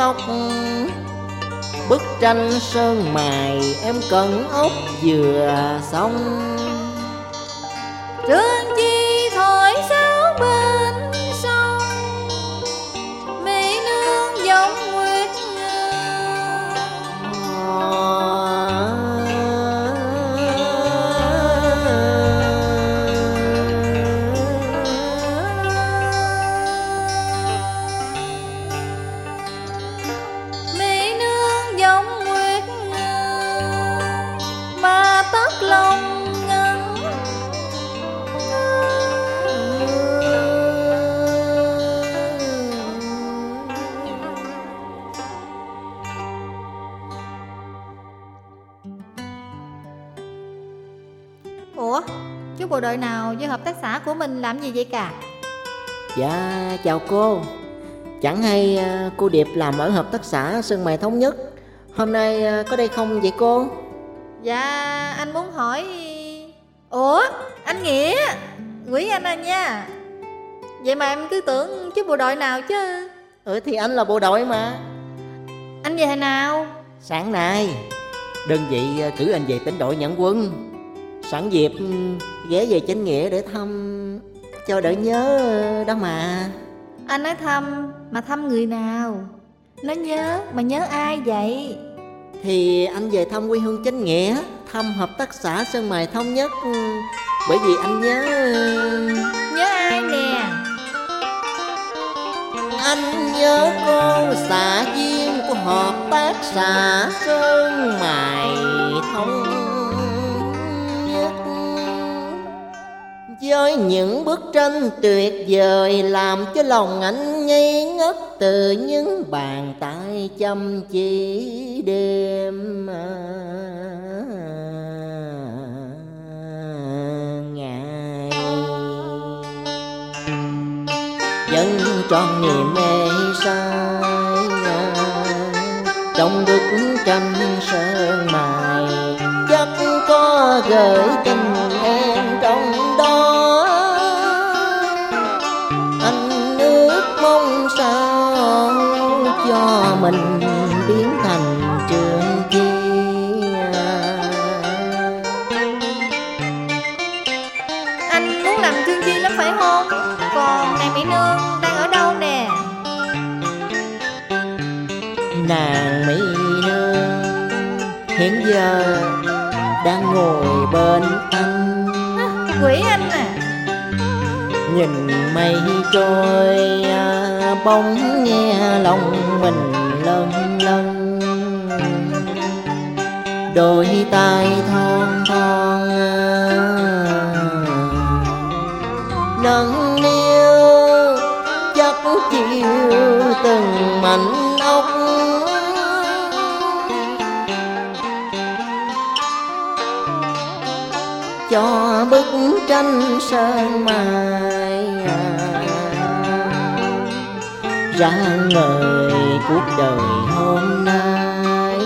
ốc. Bức tranh sơn mài em cần ốc vừa xong. Trương chi thổi sáo bên sông, mỹ nương giọng nguyệt mỹ nương giọng nguyệt mà tất lòng ngân. Ủa, chú bộ đội nào với hợp tác xã của mình làm gì vậy cả? Dạ chào cô. Chẳng hay cô Điệp làm ở hợp tác xã Sơn Mài Thống Nhất. Hôm nay có đây không vậy cô? Dạ anh muốn hỏi. Ủa anh Nghĩa, quý anh à nha. Vậy mà em cứ tưởng chú bộ đội nào chứ. Thì anh là bộ đội mà. Anh về hồi nào? Sáng nay đơn vị cử anh về tỉnh đội nhận quân. Sẵn dịp ghé về Chánh Nghĩa để thăm cho đỡ nhớ đó mà. Anh nói thăm, mà thăm người nào? Nó nhớ, mà nhớ ai vậy? Thì anh về thăm quê hương Chánh Nghĩa, thăm hợp tác xã Sơn Mài Thống Nhất. Bởi vì anh nhớ. Nhớ ai nè? Anh nhớ cô xã viên của hợp tác xã Sơn Mài Thống Nhất, với những bức tranh tuyệt vời làm cho lòng anh ngây ngất từ những bàn tay chăm chỉ đêm ngày. Vẫn tròn niềm mê say trong bức tranh sơn mài, chắc có gửi tình em trong đó. Anh ước mong sao cho mình biến thành Trương Chi. Anh muốn làm Trương Chi lắm phải không? Còn nàng mỹ nương đang ở đâu nè? Nàng mỹ nương hiện giờ đang ngồi bên anh. Quỷ anh à. Nhìn mây trôi bóng nghe lòng mình lâng lâng. Đôi tay thon thon nâng niu chắc chịu từng mảnh ốc. Cho bức tranh sơn mài ra ngời cuộc đời hôm nay.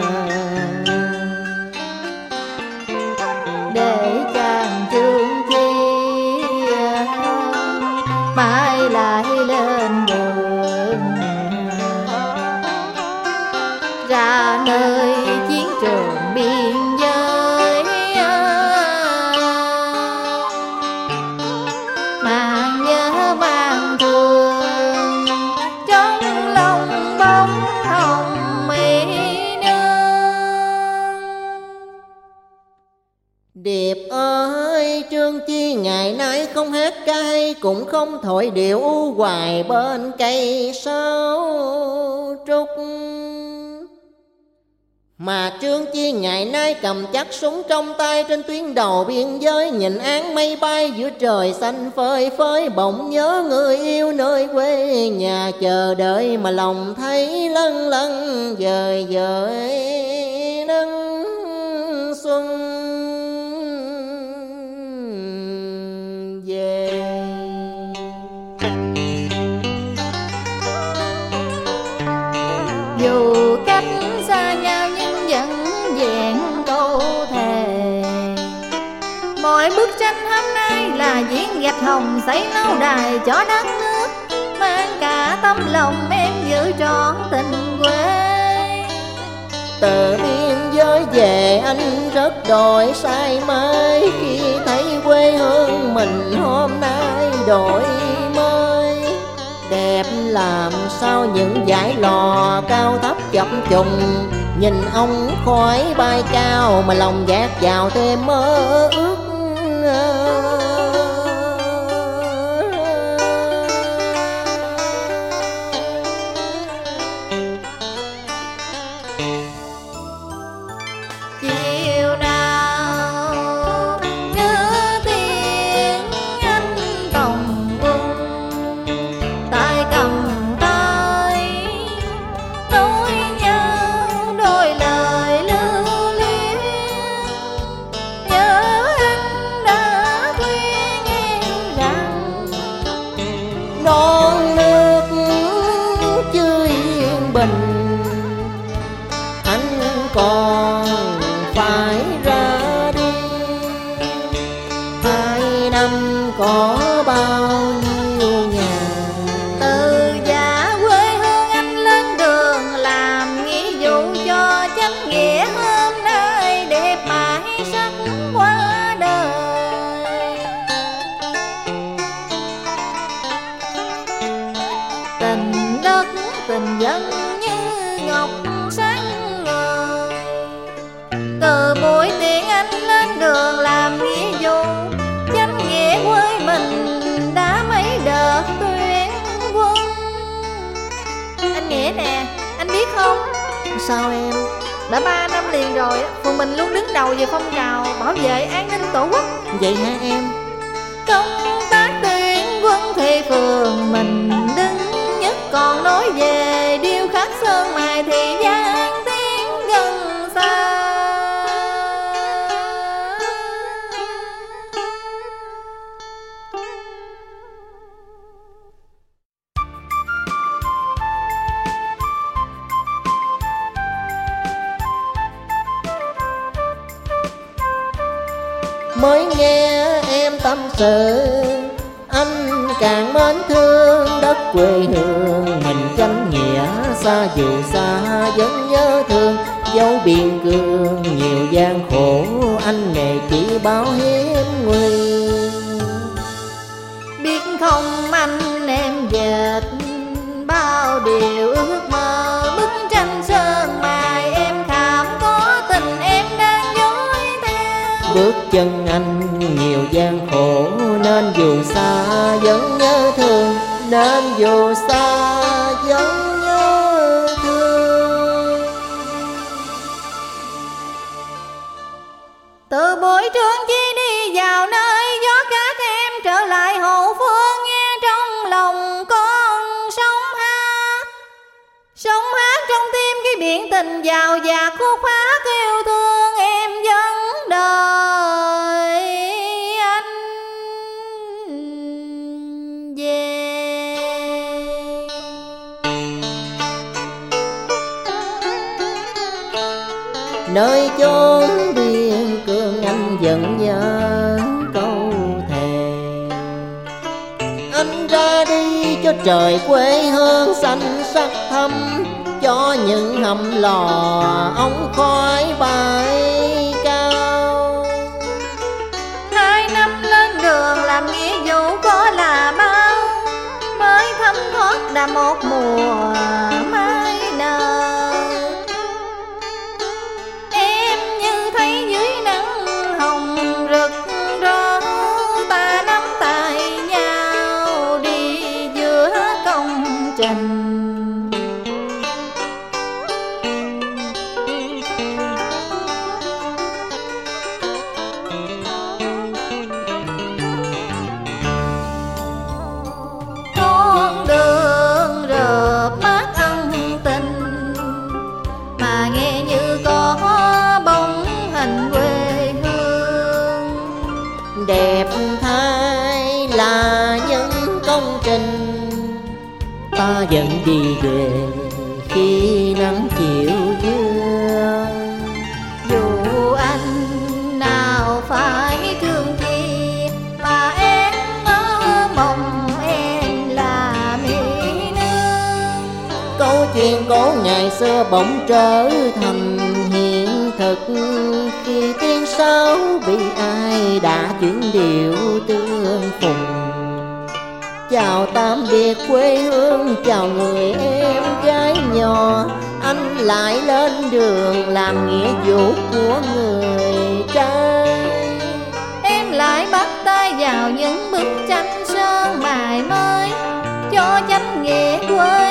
Để chàng Trương Chi mãi lại lên đường, ra nơi chiến trường biên giới, mang nhớ mang thương trong lòng bóng hồng mỹ nương. Điệp ơi, Trương Chi ngày nay không hát ca hay, cũng không thổi điệu u hoài bên cây sáo trúc. Mà Trương Chi ngày nay cầm chắc súng trong tay trên tuyến đầu biên giới, nhìn áng mây bay giữa trời xanh phơi phới, bỗng nhớ người yêu nơi quê nhà, chờ đợi mà lòng thấy lâng lâng dời dời nắng xuân về. Dù cách xa nhau nhưng vẫn vẹn câu thề, mỗi bức tranh hôm nay là viên gạch hồng xây lâu đài cho đất nước. mang cả tấm lòng em giữ trọn tình quê. Từ biên giới về anh rất đổi say mê, khi thấy quê hương mình hôm nay đổi mới. Đẹp làm sao những dải lò cao thấp chập trùng, nhìn ông khói bay cao mà lòng dạt vào thêm mơ ước. Chiều nào nhớ tiếng anh tòng bung, tay cầm tay nói nhau đôi lời lưu luyến. Nhớ anh đã khuyên em rằng Non nước chưa yên bình, anh còn phải ra đi. 2 năm có bao nhiêu ngày, từ già quê hương anh lên đường làm nghĩa vụ cho chánh nghĩa. Hôm nay đẹp mãi sắp qua đời, tình đất tình dân như ngọc sáng ngời. Từ buổi tiễn anh lên đường làm nghĩa vụ chánh nghĩa quê mình, đã mấy đợt tuyển quân. Anh Nghĩa nè, anh biết không, sao em? đã 3 năm liền rồi phường mình luôn đứng đầu về phong trào bảo vệ an ninh tổ quốc. Vậy hả em? Công tác tuyển quân thì phường mình đứng nhất, còn nói về điêu khắc sơn mài thì gian tiếng gần xa. Mới nghe em tâm sự, anh càng mến thương đất quê hương mình. Chánh nghĩa xa dù xa vẫn nhớ thương, dấu biên cương nhiều gian khổ, anh nghề chỉ báo hiếm nguy. Biết không anh em dệt bao điều ước mơ, bức tranh sơn mài em khảm có tình em đang dối theo. Bước chân anh nhiều gian khổ, nên dù xa vẫn nhớ thương, nên dù xa vẫn nhớ thương. Từ buổi trường chi đi vào nơi gió cát em trở lại hậu phương, nghe trong lòng con sóng hát trong tim cái biển tình giàu và khúc hát yêu thương em vẫn đợi anh về. Nơi chốn biên cương anh vẫn nhớ câu thề, anh ra đi cho trời quê hương xanh sắc thắm, cho những hầm lò ống khói bay cao. 2 năm lên đường làm nghĩa vụ có là bao, mới thấm thoát đã một mùa mai nở. Em như thấy dưới nắng hồng rực rỡ, ta nắm tay nhau đi giữa công trình. Con đường rợp mát ân tình, mà nghe như có bóng hình quê hương. Đẹp thay là những công trình, ta vẫn đi về khi nắng chiều dương. Dù anh nào phải thương chi, mà em mơ mộng em là miền xưa bỗng trở thành hiện thực, khi tiếng sáo bị ai đã chuyển điệu tương phùng. Chào tạm biệt quê hương, chào người em gái nhỏ, anh lại lên đường làm nghĩa vụ của người trai. Em lại bắt tay vào những bức tranh sơn mài mới, cho chánh nghĩa quê